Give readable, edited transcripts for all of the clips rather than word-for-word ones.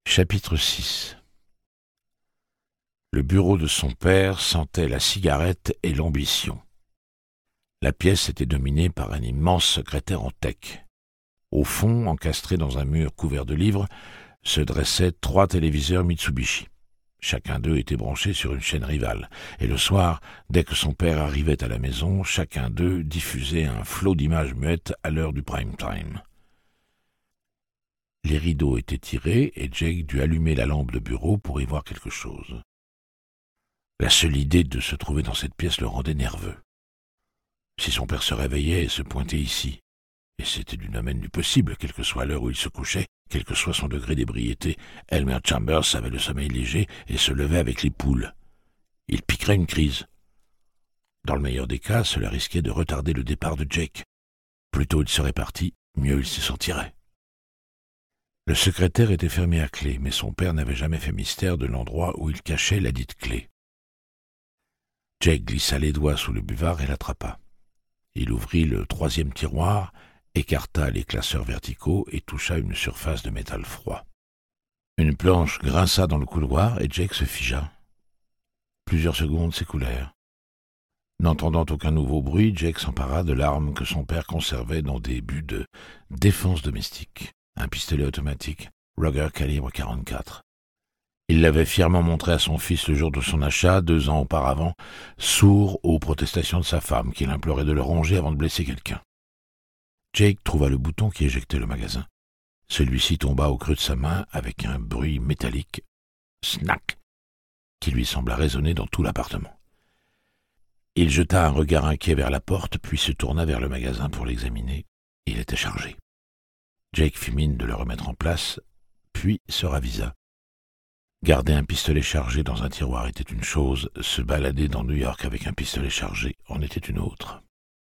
Chapitre 6. Le bureau de son père sentait la cigarette et l'ambition. La pièce était dominée par un immense secrétaire en teck. Au fond, encastré dans un mur couvert de livres, se dressaient 3 téléviseurs Mitsubishi. Chacun d'eux était branché sur une chaîne rivale, et le soir, dès que son père arrivait à la maison, chacun d'eux diffusait un flot d'images muettes à l'heure du prime time. Les rideaux étaient tirés et Jake dut allumer la lampe de bureau pour y voir quelque chose. La seule idée de se trouver dans cette pièce le rendait nerveux. Si son père se réveillait et se pointait ici, et c'était du domaine du possible, quelle que soit l'heure où il se couchait, quel que soit son degré d'ébriété, Elmer Chambers avait le sommeil léger et se levait avec les poules. Il piquerait une crise. Dans le meilleur des cas, cela risquait de retarder le départ de Jake. Plus tôt il serait parti, mieux il se sentirait. Le secrétaire était fermé à clé, mais son père n'avait jamais fait mystère de l'endroit où il cachait la dite clé. Jake glissa les doigts sous le buvard et l'attrapa. Il ouvrit le 3e tiroir, écarta les classeurs verticaux et toucha une surface de métal froid. Une planche grinça dans le couloir et Jake se figea. Plusieurs secondes s'écoulèrent. N'entendant aucun nouveau bruit, Jake s'empara de l'arme que son père conservait dans des buts de défense domestique. Un pistolet automatique, Ruger calibre 44. Il l'avait fièrement montré à son fils le jour de son achat, 2 ans auparavant, sourd aux protestations de sa femme, qui l'implorait de le ranger avant de blesser quelqu'un. Jake trouva le bouton qui éjectait le magasin. Celui-ci tomba au creux de sa main avec un bruit métallique, snack, qui lui sembla résonner dans tout l'appartement. Il jeta un regard inquiet vers la porte, puis se tourna vers le magasin pour l'examiner. Il était chargé. Jake fit mine de le remettre en place, puis se ravisa. Garder un pistolet chargé dans un tiroir était une chose, se balader dans New York avec un pistolet chargé en était une autre.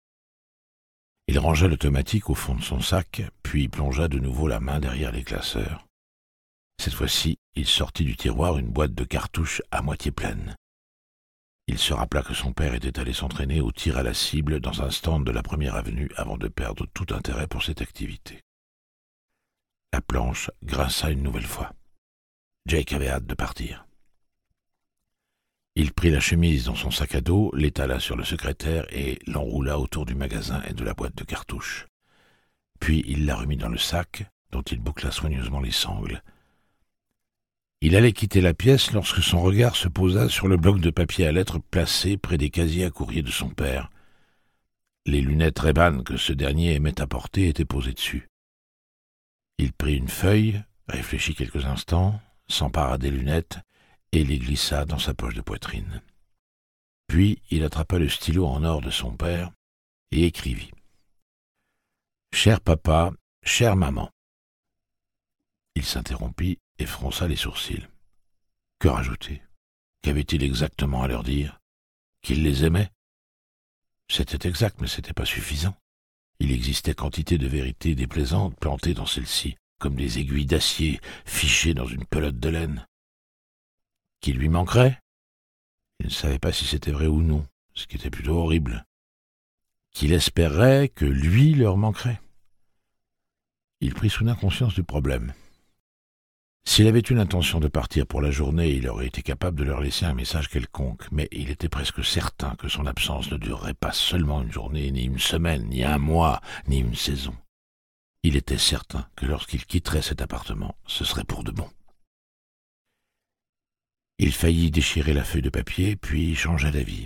Il rangea l'automatique au fond de son sac, puis plongea de nouveau la main derrière les classeurs. Cette fois-ci, il sortit du tiroir une boîte de cartouches à moitié pleine. Il se rappela que son père était allé s'entraîner au tir à la cible dans un stand de la 1er avenue avant de perdre tout intérêt pour cette activité. La planche grinça une nouvelle fois. Jake avait hâte de partir. Il prit la chemise dans son sac à dos, l'étala sur le secrétaire et l'enroula autour du magasin et de la boîte de cartouches. Puis il la remit dans le sac, dont il boucla soigneusement les sangles. Il allait quitter la pièce lorsque son regard se posa sur le bloc de papier à lettres placé près des casiers à courrier de son père. Les lunettes Ray-Ban que ce dernier aimait à porter étaient posées dessus. Il prit une feuille, réfléchit quelques instants, s'empara des lunettes et les glissa dans sa poche de poitrine. Puis il attrapa le stylo en or de son père et écrivit « Cher papa, chère maman ». Il s'interrompit et fronça les sourcils. Que rajouter? Qu'avait-il exactement à leur dire? Qu'il les aimait? C'était exact, mais c'était pas suffisant. Il existait quantité de vérités déplaisantes plantées dans celle-ci, comme des aiguilles d'acier fichées dans une pelote de laine. Qu'il lui manquerait? Il ne savait pas si c'était vrai ou non, ce qui était plutôt horrible. Qu'il espérait que lui leur manquerait. Il prit soudain conscience du problème. S'il avait eu l'intention de partir pour la journée, il aurait été capable de leur laisser un message quelconque, mais il était presque certain que son absence ne durerait pas seulement une journée, ni une semaine, ni un mois, ni une saison. Il était certain que lorsqu'il quitterait cet appartement, ce serait pour de bon. Il faillit déchirer la feuille de papier, puis changea d'avis.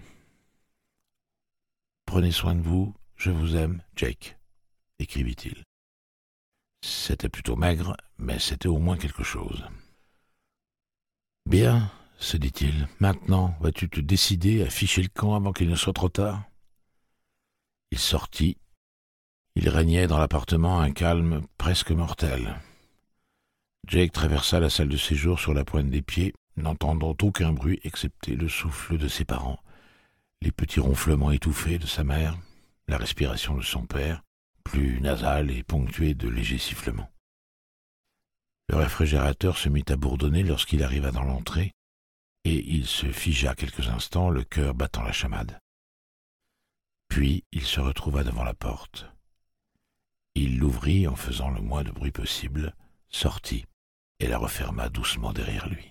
« Prenez soin de vous, je vous aime, Jake », écrivit-il. C'était plutôt maigre, mais c'était au moins quelque chose. « Bien, » se dit-il, « maintenant vas-tu te décider à ficher le camp avant qu'il ne soit trop tard ?» Il sortit. Il régnait dans l'appartement un calme presque mortel. Jake traversa la salle de séjour sur la pointe des pieds, n'entendant aucun bruit excepté le souffle de ses parents, les petits ronflements étouffés de sa mère, la respiration de son père, plus nasale et ponctuée de légers sifflements. Le réfrigérateur se mit à bourdonner lorsqu'il arriva dans l'entrée, et il se figea quelques instants, le cœur battant la chamade. Puis il se retrouva devant la porte. Il l'ouvrit en faisant le moins de bruit possible, sortit, et la referma doucement derrière lui.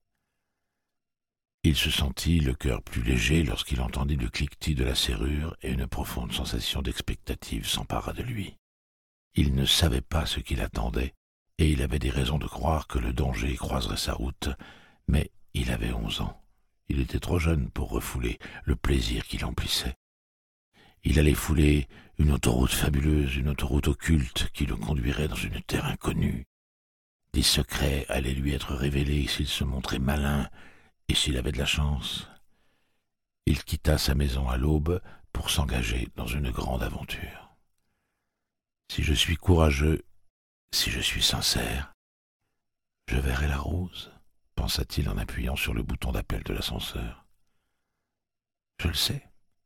Il se sentit le cœur plus léger lorsqu'il entendit le cliquetis de la serrure et une profonde sensation d'expectative s'empara de lui. Il ne savait pas ce qu'il attendait, et il avait des raisons de croire que le danger croiserait sa route, mais il avait 11 ans. Il était trop jeune pour refouler le plaisir qui l'emplissait. Il allait fouler une autoroute fabuleuse, une autoroute occulte qui le conduirait dans une terre inconnue. Des secrets allaient lui être révélés s'il se montrait malin et s'il avait de la chance. Il quitta sa maison à l'aube pour s'engager dans une grande aventure. Si je suis courageux, si je suis sincère, je verrai la rose, pensa-t-il en appuyant sur le bouton d'appel de l'ascenseur. Je le sais.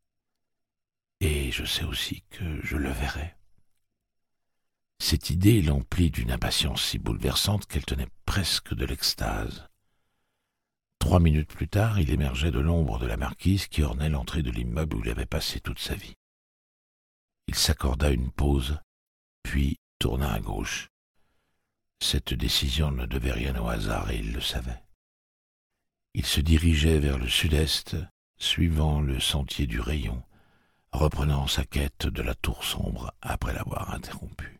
Et je sais aussi que je le verrai. Cette idée l'emplit d'une impatience si bouleversante qu'elle tenait presque de l'extase. 3 minutes plus tard, il émergeait de l'ombre de la marquise qui ornait l'entrée de l'immeuble où il avait passé toute sa vie. Il s'accorda une pause, puis tourna à gauche. Cette décision ne devait rien au hasard et il le savait. Il se dirigeait vers le sud-est, suivant le sentier du rayon, reprenant sa quête de la tour sombre après l'avoir interrompue.